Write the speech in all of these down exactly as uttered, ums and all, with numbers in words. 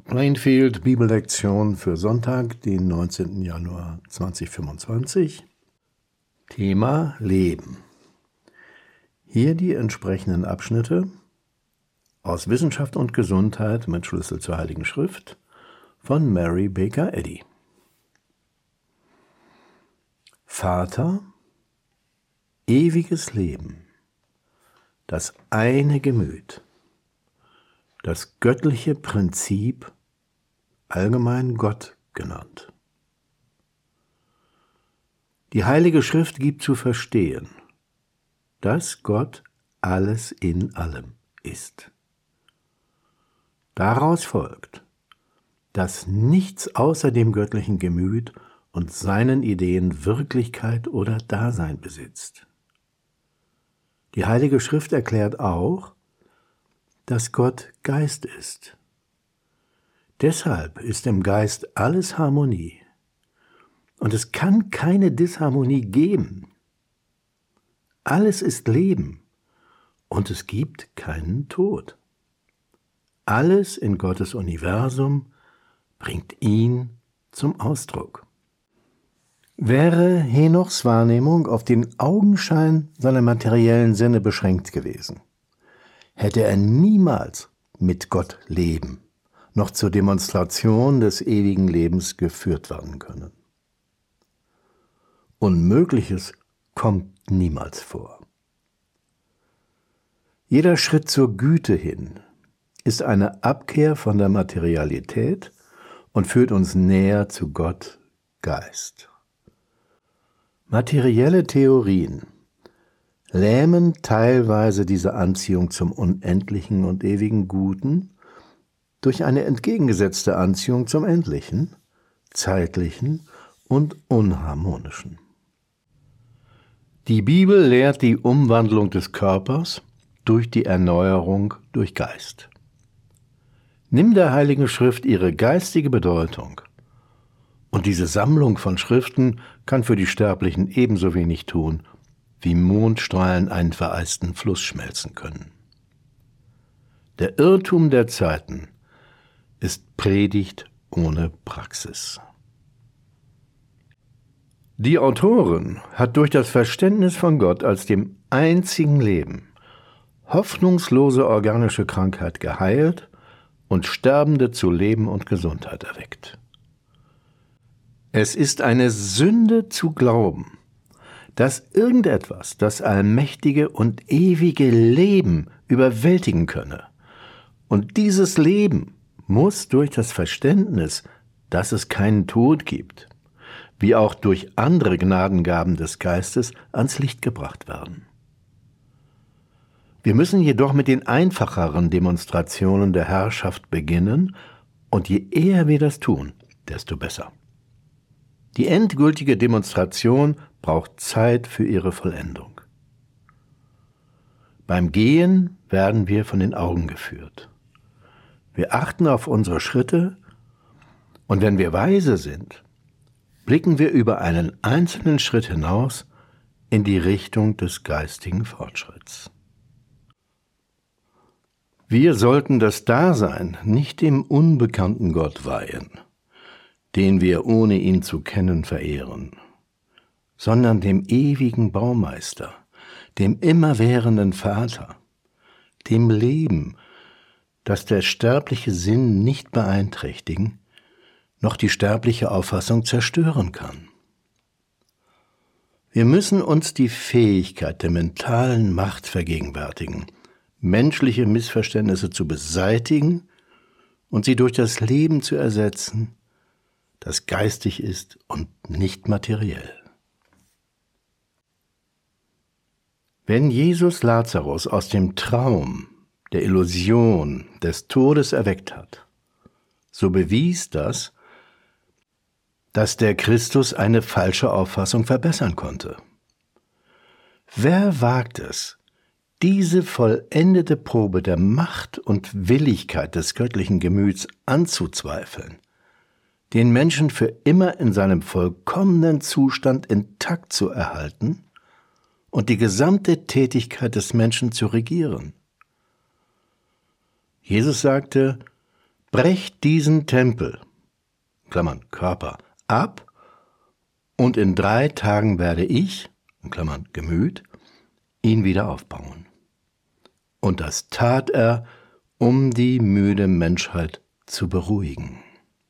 Plainfield Bibellektion für Sonntag, den neunzehnten Januar zweitausendfünfundzwanzig. Thema Leben. Hier die entsprechenden Abschnitte aus Wissenschaft und Gesundheit mit Schlüssel zur Heiligen Schrift von Mary Baker Eddy. Vater, ewiges Leben, das eine Gemüt, das göttliche Prinzip, allgemein Gott genannt. Die Heilige Schrift gibt zu verstehen, dass Gott alles in allem ist. Daraus folgt, dass nichts außer dem göttlichen Gemüt und seinen Ideen Wirklichkeit oder Dasein besitzt. Die Heilige Schrift erklärt auch, dass Gott Geist ist. Deshalb ist im Geist alles Harmonie. Und es kann keine Disharmonie geben. Alles ist Leben und es gibt keinen Tod. Alles in Gottes Universum bringt ihn zum Ausdruck. Wäre Henochs Wahrnehmung auf den Augenschein seiner materiellen Sinne beschränkt gewesen, hätte er niemals mit Gott leben, noch zur Demonstration des ewigen Lebens geführt werden können. Unmögliches kommt niemals vor. Jeder Schritt zur Güte hin ist eine Abkehr von der Materialität und führt uns näher zu Gott, Geist. Materielle Theorien lähmen teilweise diese Anziehung zum unendlichen und ewigen Guten durch eine entgegengesetzte Anziehung zum Endlichen, Zeitlichen und Unharmonischen. Die Bibel lehrt die Umwandlung des Körpers durch die Erneuerung durch Geist. Nimm der Heiligen Schrift ihre geistige Bedeutung, und diese Sammlung von Schriften kann für die Sterblichen ebenso wenig tun, wie Mondstrahlen einen vereisten Fluss schmelzen können. Der Irrtum der Zeiten ist Predigt ohne Praxis. Die Autorin hat durch das Verständnis von Gott als dem einzigen Leben hoffnungslose organische Krankheit geheilt und Sterbende zu Leben und Gesundheit erweckt. Es ist eine Sünde zu glauben, dass irgendetwas das allmächtige und ewige Leben überwältigen könne. Und dieses Leben muss durch das Verständnis, dass es keinen Tod gibt, wie auch durch andere Gnadengaben des Geistes ans Licht gebracht werden. Wir müssen jedoch mit den einfacheren Demonstrationen der Herrschaft beginnen, und je eher wir das tun, desto besser. Die endgültige Demonstration braucht Zeit für ihre Vollendung. Beim Gehen werden wir von den Augen geführt. Wir achten auf unsere Schritte, und wenn wir weise sind, blicken wir über einen einzelnen Schritt hinaus in die Richtung des geistigen Fortschritts. Wir sollten das Dasein nicht dem unbekannten Gott weihen, den wir ohne ihn zu kennen verehren, sondern dem ewigen Baumeister, dem immerwährenden Vater, dem Leben, das der sterbliche Sinn nicht beeinträchtigen, noch die sterbliche Auffassung zerstören kann. Wir müssen uns die Fähigkeit der mentalen Macht vergegenwärtigen, menschliche Missverständnisse zu beseitigen und sie durch das Leben zu ersetzen, das geistig ist und nicht materiell. Wenn Jesus Lazarus aus dem Traum, der Illusion des Todes erweckt hat, so bewies das, dass der Christus eine falsche Auffassung verbessern konnte. Wer wagt es, diese vollendete Probe der Macht und Willigkeit des göttlichen Gemüts anzuzweifeln, den Menschen für immer in seinem vollkommenen Zustand intakt zu erhalten und die gesamte Tätigkeit des Menschen zu regieren? Jesus sagte, brecht diesen Tempel, Klammern Körper, ab, und in drei Tagen werde ich, in Klammern Gemüt, ihn wieder aufbauen. Und das tat er, um die müde Menschheit zu beruhigen.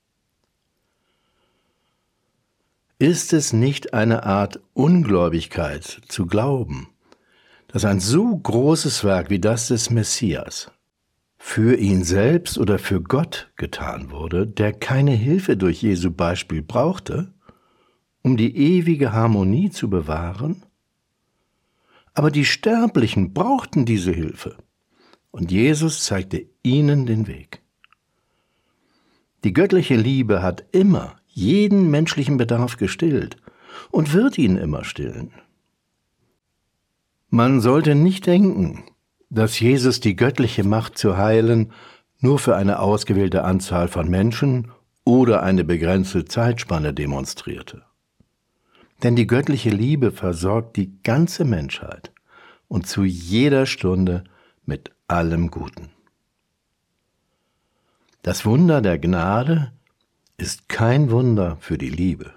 Ist es nicht eine Art Ungläubigkeit zu glauben, dass ein so großes Werk wie das des Messias für ihn selbst oder für Gott getan wurde, der keine Hilfe durch Jesu Beispiel brauchte, um die ewige Harmonie zu bewahren? Aber die Sterblichen brauchten diese Hilfe, und Jesus zeigte ihnen den Weg. Die göttliche Liebe hat immer jeden menschlichen Bedarf gestillt und wird ihn immer stillen. Man sollte nicht denken, dass Jesus die göttliche Macht zu heilen nur für eine ausgewählte Anzahl von Menschen oder eine begrenzte Zeitspanne demonstrierte. Denn die göttliche Liebe versorgt die ganze Menschheit und zu jeder Stunde mit allem Guten. Das Wunder der Gnade ist kein Wunder für die Liebe.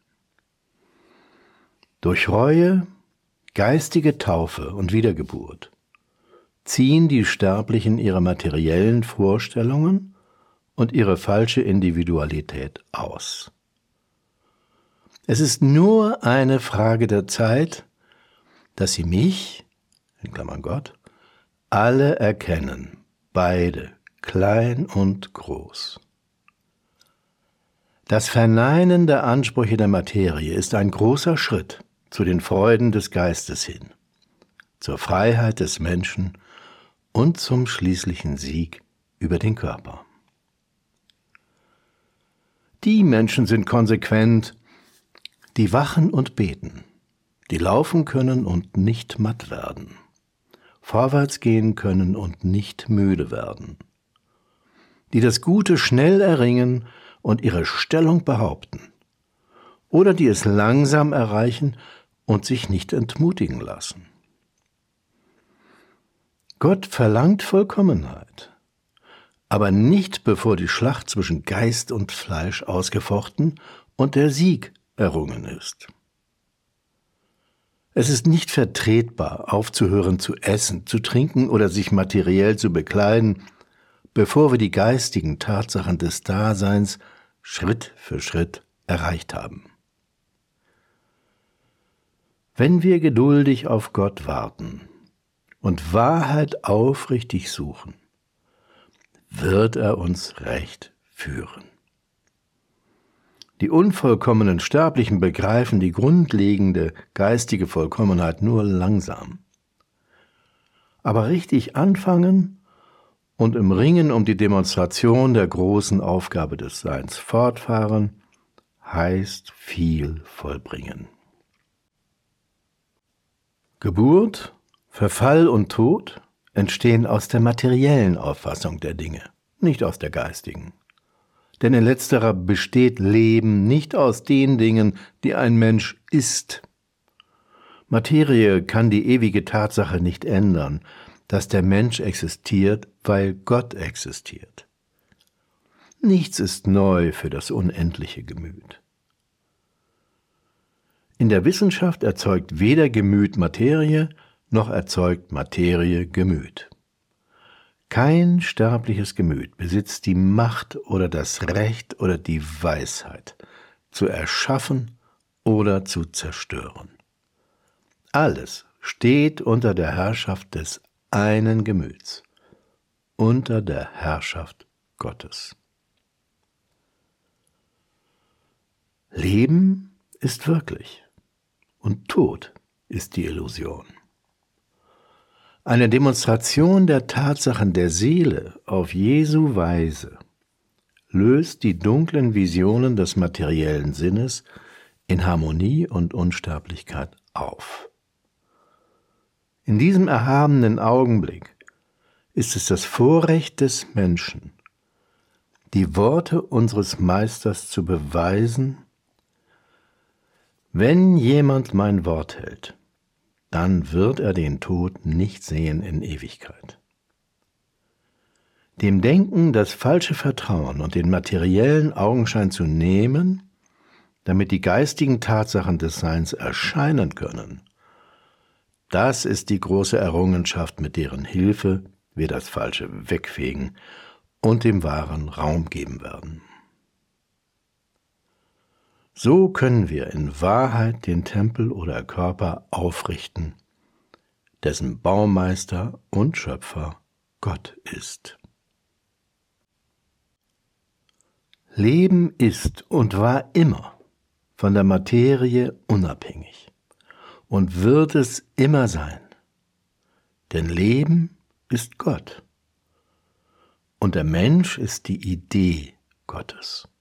Durch Reue, geistige Taufe und Wiedergeburt ziehen die Sterblichen ihre materiellen Vorstellungen und ihre falsche Individualität aus. Es ist nur eine Frage der Zeit, dass sie mich, in Klammern Gott, alle erkennen, beide, klein und groß. Das Verneinen der Ansprüche der Materie ist ein großer Schritt zu den Freuden des Geistes hin, zur Freiheit des Menschen und zum schließlichen Sieg über den Körper. Die Menschen sind konsequent, die wachen und beten, die laufen können und nicht matt werden, vorwärts gehen können und nicht müde werden, die das Gute schnell erringen und ihre Stellung behaupten, oder die es langsam erreichen und sich nicht entmutigen lassen. Gott verlangt Vollkommenheit, aber nicht bevor die Schlacht zwischen Geist und Fleisch ausgefochten und der Sieg errungen ist. Es ist nicht vertretbar, aufzuhören zu essen, zu trinken oder sich materiell zu bekleiden, bevor wir die geistigen Tatsachen des Daseins Schritt für Schritt erreicht haben. Wenn wir geduldig auf Gott warten und Wahrheit aufrichtig suchen, wird er uns recht führen. Die unvollkommenen Sterblichen begreifen die grundlegende geistige Vollkommenheit nur langsam. Aber richtig anfangen und im Ringen um die Demonstration der großen Aufgabe des Seins fortfahren, heißt viel vollbringen. Geburt, Verfall und Tod entstehen aus der materiellen Auffassung der Dinge, nicht aus der geistigen. Denn in letzterer besteht Leben nicht aus den Dingen, die ein Mensch ist. Materie kann die ewige Tatsache nicht ändern, dass der Mensch existiert, weil Gott existiert. Nichts ist neu für das unendliche Gemüt. In der Wissenschaft erzeugt weder Gemüt Materie, noch erzeugt Materie Gemüt. Kein sterbliches Gemüt besitzt die Macht oder das Recht oder die Weisheit, zu erschaffen oder zu zerstören. Alles steht unter der Herrschaft des einen Gemüts, unter der Herrschaft Gottes. Leben ist wirklich und Tod ist die Illusion. Eine Demonstration der Tatsachen der Seele auf Jesu Weise löst die dunklen Visionen des materiellen Sinnes in Harmonie und Unsterblichkeit auf. In diesem erhabenen Augenblick ist es das Vorrecht des Menschen, die Worte unseres Meisters zu beweisen: Wenn jemand mein Wort hält, dann wird er den Tod nicht sehen in Ewigkeit. Dem Denken das falsche Vertrauen und den materiellen Augenschein zu nehmen, damit die geistigen Tatsachen des Seins erscheinen können, das ist die große Errungenschaft, mit deren Hilfe wir das Falsche wegfegen und dem Wahren Raum geben werden. So können wir in Wahrheit den Tempel oder Körper aufrichten, dessen Baumeister und Schöpfer Gott ist. Leben ist und war immer von der Materie unabhängig und wird es immer sein, denn Leben ist Gott und der Mensch ist die Idee Gottes.